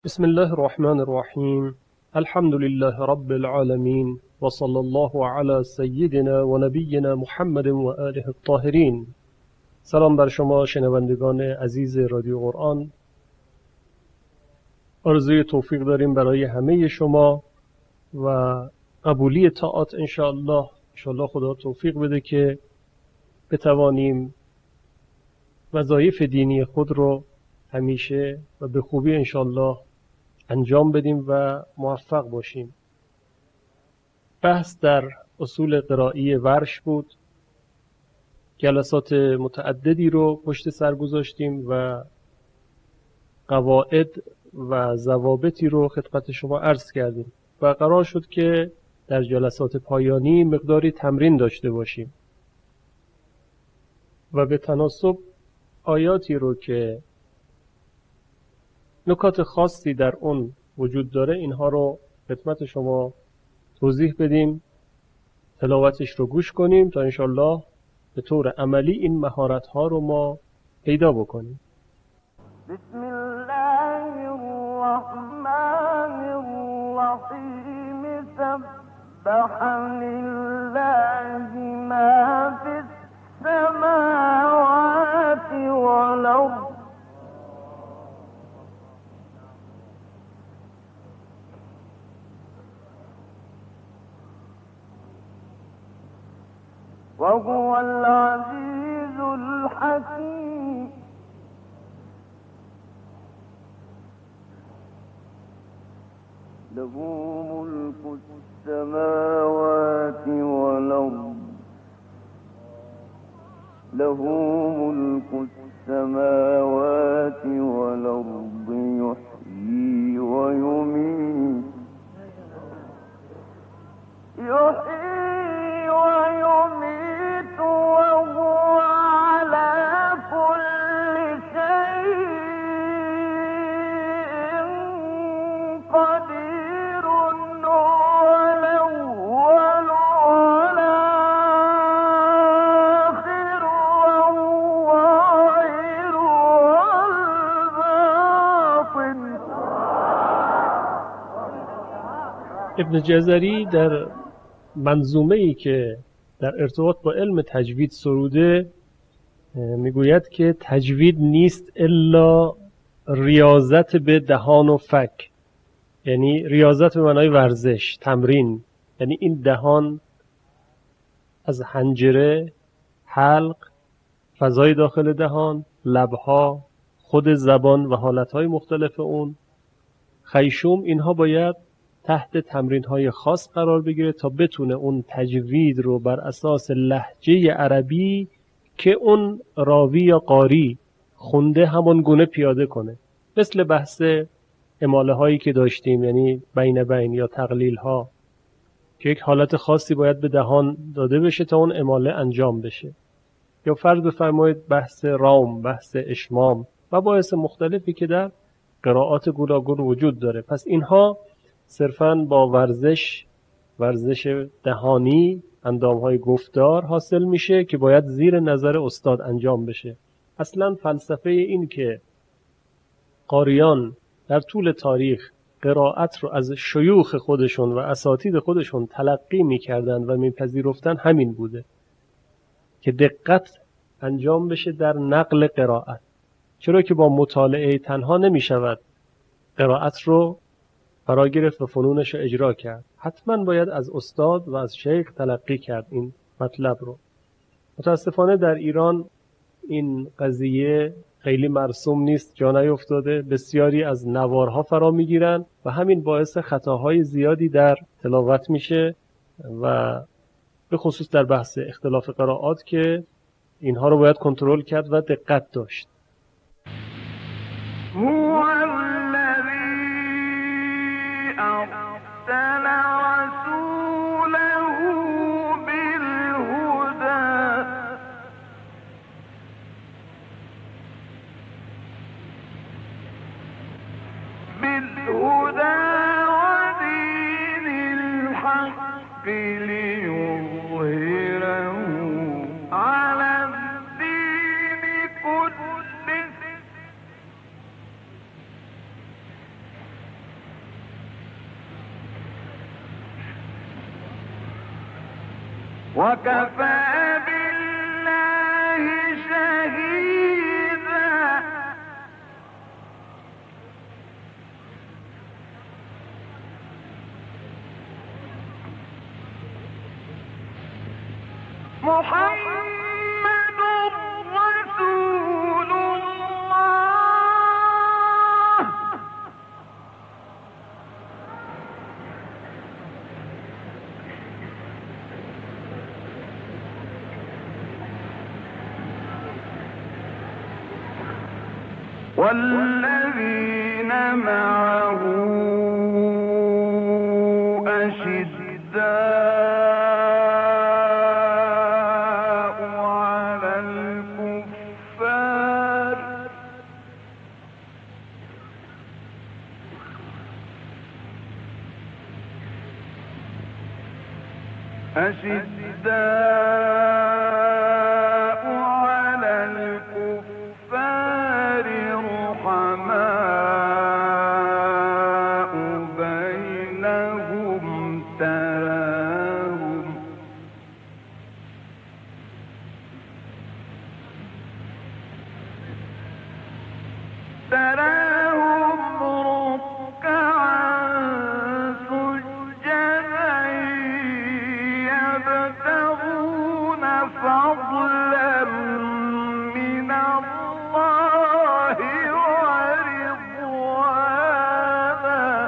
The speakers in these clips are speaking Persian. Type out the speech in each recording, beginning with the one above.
بسم الله الرحمن الرحیم. الحمد لله رب العالمین و صلی الله علی سیدنا و نبینا محمد و آله الطاهرین. سلام بر شما شنوندگان عزیز رادیو قرآن. آرزوی توفیق داریم برای همه شما و قبولی طاعات انشاءالله خدا توفیق بده که بتوانیم وظایف دینی خود رو همیشه و به خوبی انشاءالله انجام بدیم و موفق باشیم. بحث در اصول قرائی ورش بود. جلسات متعددی رو پشت سر گذاشتیم و قواعد و ضوابطی رو خدمت شما عرض کردیم و قرار شد که در جلسات پایانی مقداری تمرین داشته باشیم و به تناسب آیاتی رو که نکات خاصی در اون وجود داره اینها رو خدمت شما توضیح بدیم، تلاوتش رو گوش کنیم تا انشالله به طور عملی این مهارت ها رو ما پیدا بکنیم. بسم الله الرحمن الرحیم. سبح لله ما فی السماوات والارض وهو العزيز الحكيم. له ملك السماوات والأرض له ملك السماوات والأرض يحيي ويميت وهو على كل شيء قدير. هو الأول والآخر والظاهر والباطن. ابن جزری در منظومه‌ای که در ارتباط با علم تجوید سروده میگوید که تجوید نیست الا ریاضت به دهان و فک، یعنی ریاضت به معنای ورزش، تمرین، یعنی این دهان از حنجره، حلق، فضای داخل دهان، لبها، خود زبان و حالتهای مختلف اون، خیشوم، اینها باید تحت تمرین‌های خاص قرار بگیره تا بتونه اون تجوید رو بر اساس لهجه عربی که اون راوی یا قاری خونده همون گونه پیاده کنه. مثل بحث اماله هایی که داشتیم، یعنی بین یا تقلیل ها که یک حالت خاصی باید به دهان داده بشه تا اون اماله انجام بشه. یا فرض بفرمایید بحث رام، بحث اشمام و باعث مختلفی که در قرائات گوناگون وجود داره. پس اینها صرفاً با ورزش دهانی، اندامهای گفتار حاصل میشه که باید زیر نظر استاد انجام بشه. اصلاً فلسفه این که قاریان در طول تاریخ قرائت رو از شیوخ خودشون و اساتید خودشون تلقی میکردن و میپذیرفتن همین بوده که دقت انجام بشه در نقل قرائت، چرا که با مطالعه تنها نمیشود قرائت رو فرا گرفت و فنونش رو اجرا کرد. حتما باید از استاد و از شیخ تلقی کرد این مطلب رو. متاسفانه در ایران این قضیه خیلی مرسوم نیست، جا نیفتاده. بسیاری از نوارها فرا میگیرن و همین باعث خطاهای زیادی در تلاوت میشه و به خصوص در بحث اختلاف قرائات که اینها رو باید کنترل کرد و دقت داشت. هو الذي أرسل رسوله بالهدى ودين الحق ليظهره على الدين كله وكفى بالله شهيدا محمد رسول الله والذين معه أشداء على الكفار رحماء بينهم تراهم ركعا سجدا يبتغون فضلا من الله ورضوانا.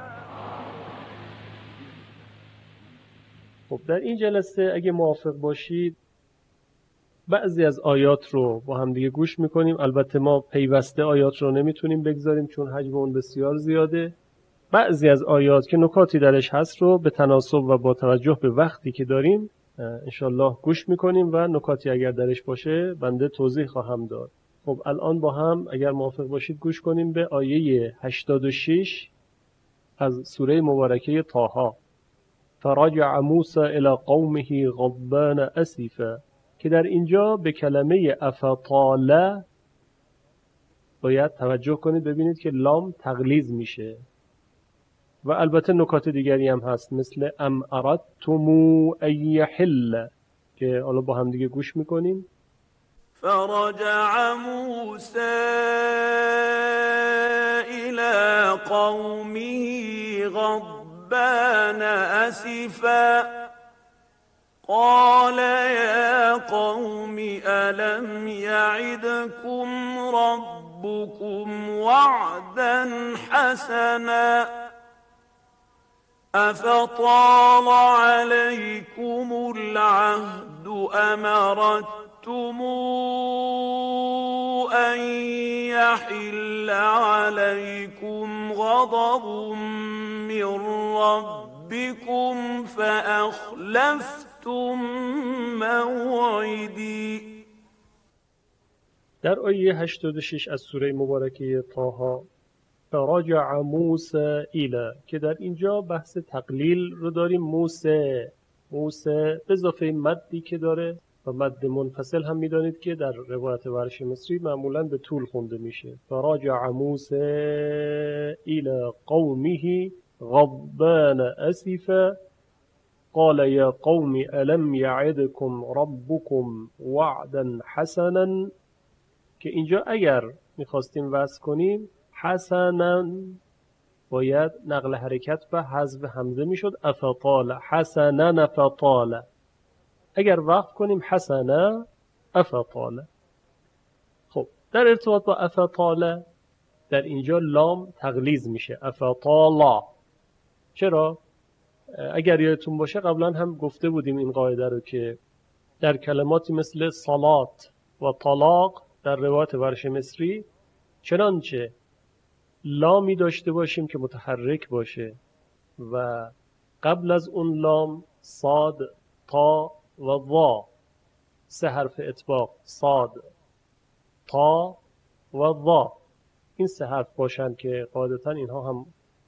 خب در این جلسه اگه موافق باشید بعضی از آیات رو با هم دیگه گوش میکنیم. البته ما پیوسته آیات رو نمیتونیم بگذاریم چون حجم اون بسیار زیاده. بعضی از آیات که نکاتی درش هست رو به تناسب و با توجه به وقتی که داریم انشالله گوش میکنیم و نکاتی اگر درش باشه بنده توضیح خواهم داد. خب الان با هم اگر موافق باشید گوش کنیم به آیه 86 از سوره مبارکه طه. فرجع موسی الی قومه غضبان اسفا، که در اینجا به کلمه افطاله باید توجه کنید ببینید که لام تغلیظ میشه و البته نکات دیگری هم هست مثل ام اردتمو ان یحل که حالا با هم دیگه گوش میکنیم. فرجع موسی الى قومه غضبان اسفا قال يا قوم ألم يعدكم ربكم وعدا حسنا أفطال عليكم العهد أم أردتم أن يحل عليكم غضب من ربكم فأخلفتم موعدی. در آیه 86 از سوره مبارکه طه فرجع موسی الی که در اینجا بحث تقلیل رو داریم. موسی به اضافه مدی که داره و مد منفصل هم میدانید که در روایت ورش مصری معمولا به طول خونده میشه. فرجع موسی الی قومه غضبان اسفا قال یا قوم الم یعدکم ربکم وعدا حسنا، که اینجا اگر میخواستیم وصل کنیم حسنا باید نقل حرکت و حذف همزه میشد افطال حسنا فطال. اگر وقف کنیم حسنا افطال. خب در ارتباط با افطال در اینجا لام تغلیظ میشه افطالا. چرا؟ اگر یادتون باشه قبلا هم گفته بودیم این قاعده رو که در کلماتی مثل صلات و طلاق در روایت ورش مصری چنانچه لامی داشته باشیم که متحرک باشه و قبل از اون لام صاد، تا و ضا، سه حرف اطباق صاد، تا و ضا، این سه حرف باشن که قاعدتا اینها هم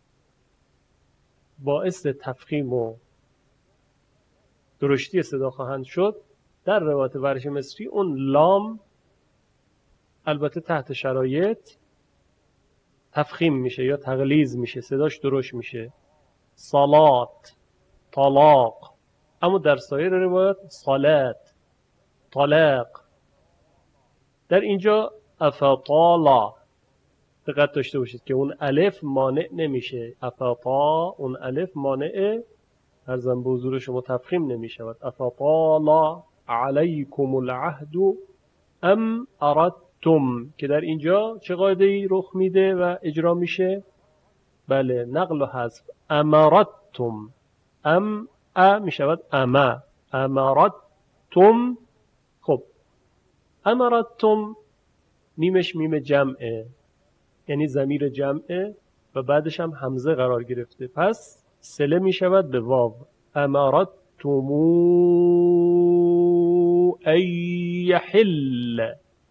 باعث تفخیم و درشتی صدا خواهند شد. در روایت ورش مصری اون لام البته تحت شرایط تفخیم میشه یا تغلیظ میشه، صداش درشت میشه. صلات، طلاق، اما در سایر روایات صلات، طلاق. در اینجا افطالا دقت داشته باشید که اون الف مانع نمیشه. افطا اون الف مانع ارزم به حضور شما تفخیم نمیشود. افطالا علیکم العهد ام اردتم که در اینجا چه قاعده ای رخ میده و اجرا میشه؟ بله، نقل و حذف. امرتم، ام میشود اما، امرتم. خب امرتم میمش میم جمعه، یعنی ضمیر جمعه و بعدش هم همزه قرار گرفته، پس صله میشود به واو. امرتمو ای یحل،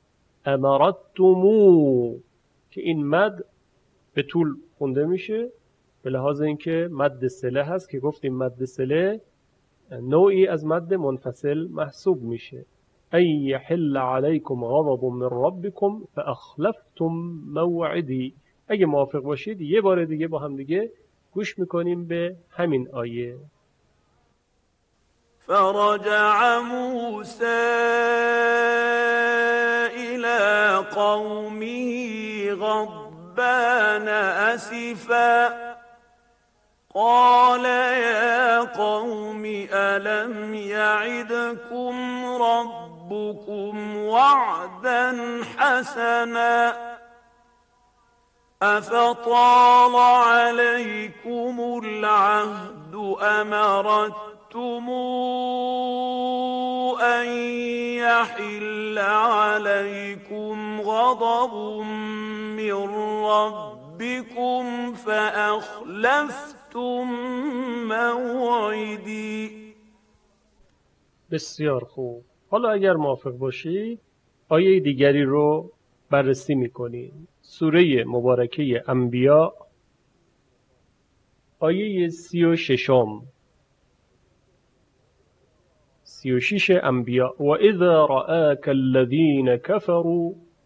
امرتمو که این مد به طول خونده میشه به لحاظ اینکه مد صله هست که گفتیم مد صله نوعی از مد منفصل محسوب میشه. ای یحل علیکم غضب من ربکم فاخلفتم موعدی. اگه موافق باشید یه بار دیگه با هم دیگه گوش میکنیم به همین آیه. فرجع موسى إلى قومه غضبان أسفا قال يا قوم ألم يعدكم ربكم وعدا حسنا أفطال عليكم العهد أم أردتم أن يحل عليكم غضب من ربكم فأخلفتم موعدي. بسیار خوب. حالا اگر موافق باشید آیه دیگری رو بررسی میکنیم. سوره مبارکه انبیاء آیه 36 انبیاء. و اذا رآک الذین کفروا،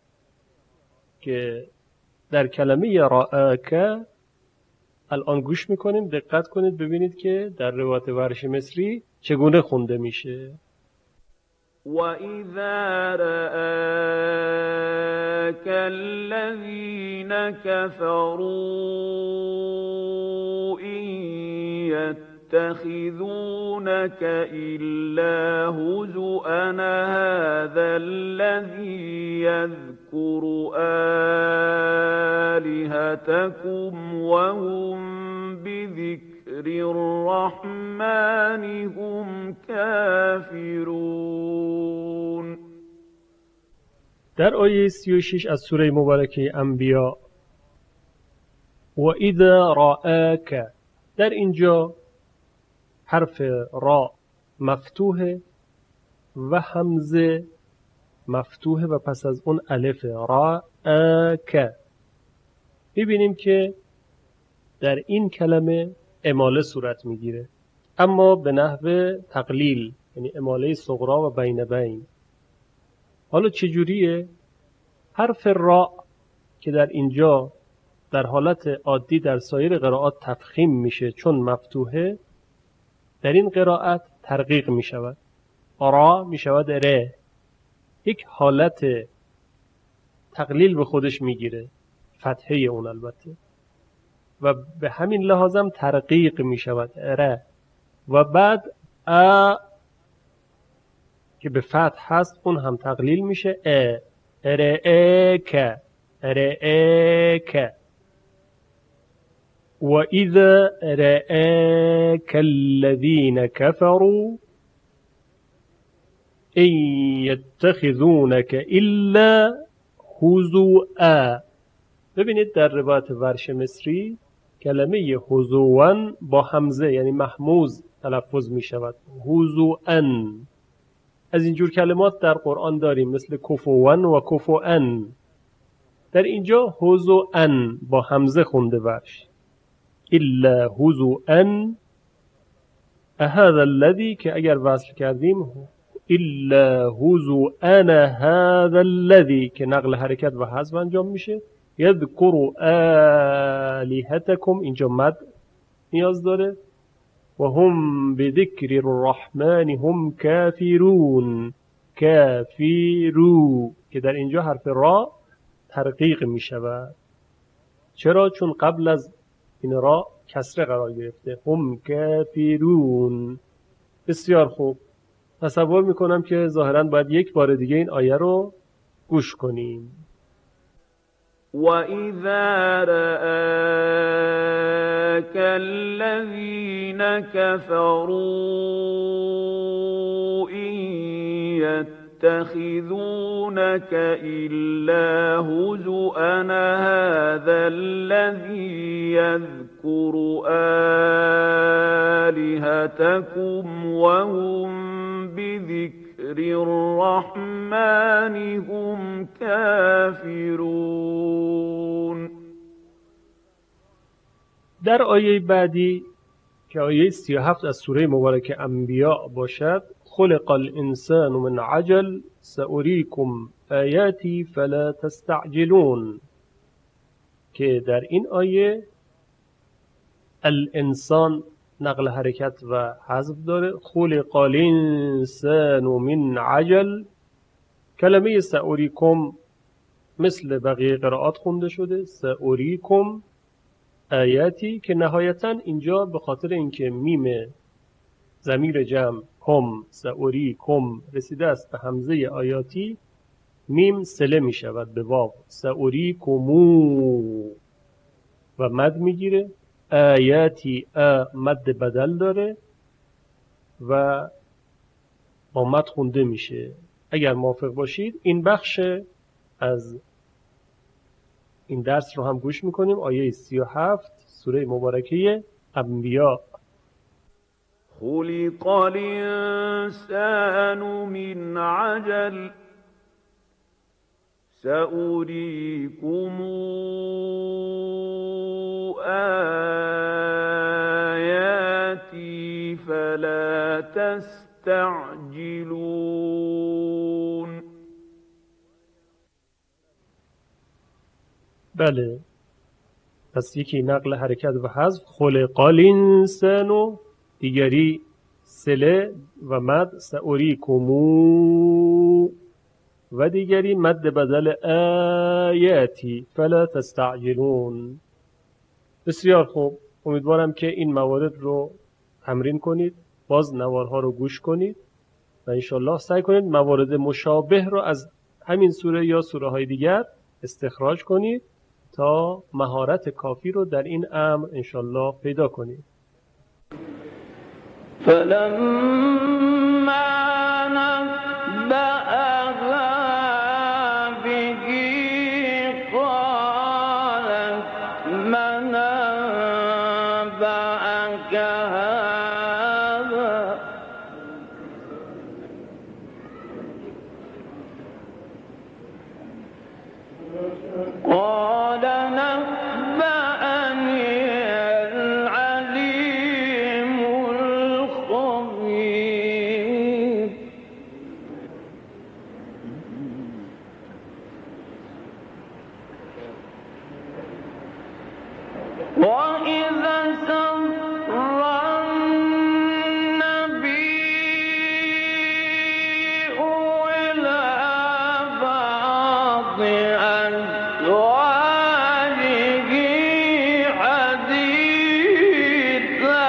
که در کلمه رآک الان گوش میکنیم، دقت کنید ببینید که در روایت ورش مصری چگونه خونده میشه. وَإِذَا رَآكَ الَّذِينَ كَفَرُوا إِن يَتَّخِذُونَكَ إِلَّا هُزُوًا هَذَا الَّذِي يَذْكُرُ آلِهَتَكُمْ وَهُمْ بِذِكْرِ الرحمن هم کافرون. در آیه 36 از سوره مبارکه انبیاء و اذا رآک، در اینجا حرف را مفتوحه و همزه مفتوحه و پس از اون الف. رآک میبینیم که در این کلمه اماله صورت میگیره، اما به نحو تقلیل، یعنی اماله صغرا و بین بین. حالا چجوریه؟ حرف را که در اینجا در حالت عادی در سایر قرائات تفخیم میشه چون مفتوحه، در این قرائت ترقیق میشود، را میشود ره، یک حالت تقلیل به خودش میگیره، فتحه اون البته، و به همین لحاظم ترقیق می شود ره. و بعد که به فتح هست اون هم تقلیل میشه رئیک، رئیک. و اذا رئیک الذین کفروا ان یتخذونک الا هزوا. ببینید در روایت ورش مصری کلمه هزوان با همزه یعنی محموز تلفظ می شود، هزوان. از اینجور کلمات در قرآن داریم مثل کفوان و کفوان. در اینجا هزوان با همزه خونده ورش. الا هزوان هذا الذی، که اگر وصل کردیم الا هزوان هذا الذی که نقل حرکت و حذف انجام میشه. یذکر آلیهتکم اینجا مد نیاز داره و هم بذکر الرحمن هم کافرون. کافرو که در اینجا حرف را ترقیق می شود. چرا؟ چون قبل از این را کسره قرار گرفته. هم کافرون. بسیار خوب. تصور میکنم که ظاهراً باید یک بار دیگه این آیه رو گوش کنیم. وَإِذَا رَآكَ الَّذِينَ كَفَرُوا إِن يَتَّخِذُونَكَ إِلَّا هُزُوًا هَذَا الَّذِي يَذْكُرُ آلِهَتَكُمْ وَهُمْ بِذِكْرِ الرَّحْمَنِ هُمْ كَافِرُونَ. در آیه بعدی که آیه 37 از سوره مبارکه انبیاء باشد، خلق الانسان من عجل سأریکم آیاتی فلا تستعجلون، که در این آیه الانسان نقل حرکت و حذف داره. خلق الانسان من عجل، کلمه سأریکم مثل بقیه قرائات خونده شده سأریکم آیاتی، که نهایتا اینجا به خاطر اینکه میم ضمیر جمع کم سأریکم رسیده است به همزه آیاتی، میم سله می شود به واو. سأریکمو و مد می گیره. آیاتی مد بدل داره و با مد خونده میشه. اگر موافق باشید این بخش از این درس رو هم گوش میکنیم. آیه 37 سوره مبارکه انبیاء. خلق الإنسان من عجل سأريكم آياتي فلا تستعجلون. بله، پس یکی نقل حرکت و حذف خلق الانسان، دیگری سله و مد سأریکمو، و دیگری مد بدل آیاتی فلا تستعجلون. بسیار خوب. امیدوارم که این موارد رو تمرین کنید، باز نوارها رو گوش کنید و انشالله سعی کنید موارد مشابه رو از همین سوره یا سوره های دیگر استخراج کنید تا مهارت کافی رو در این امر انشالله پیدا کنید. فلما نبأها به قالت من أنبأك هذا قال نبأني العليم الخبير. وإذا سر النبي إلى بعض أزواجه حديثا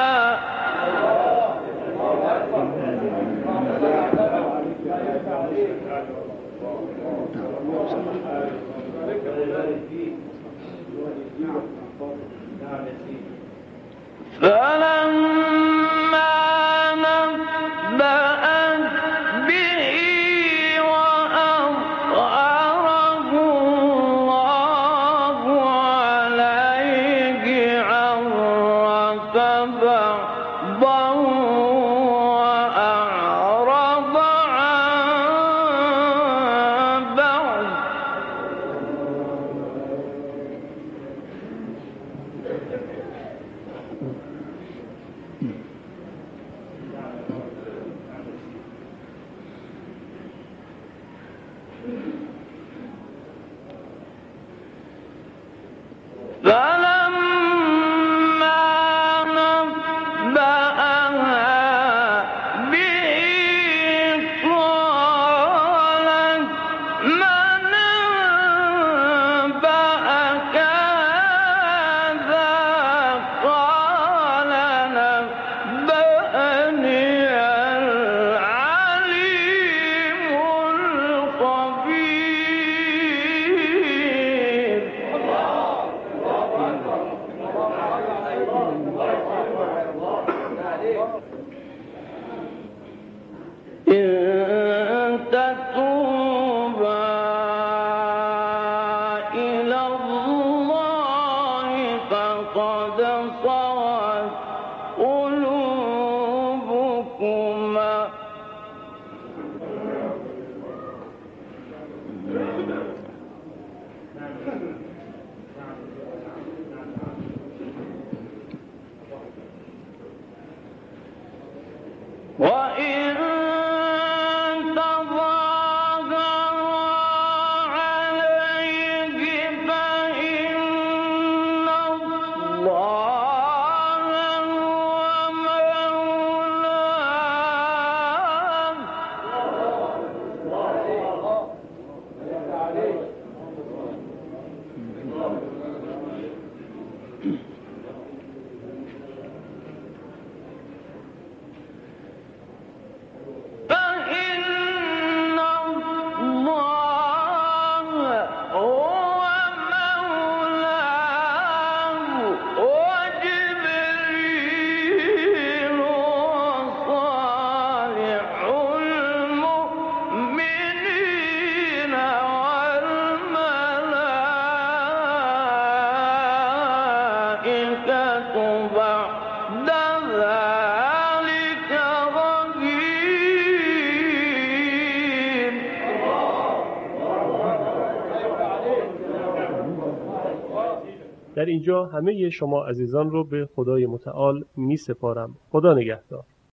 فلما نبأت به وأظهره الله عليه عرف بعضه وأعرض عن بعض. فلما نبأت قد صغت قلوبكما وإن تظاهرا عليه فإن الله هو مولاه فإن الله هو مولاه وجبريل وصالح المؤمنين والملائكة بعد ذلك ظهير. در اینجا همه شما عزیزان رو به خدای متعال می سپارم. خدا نگهدار.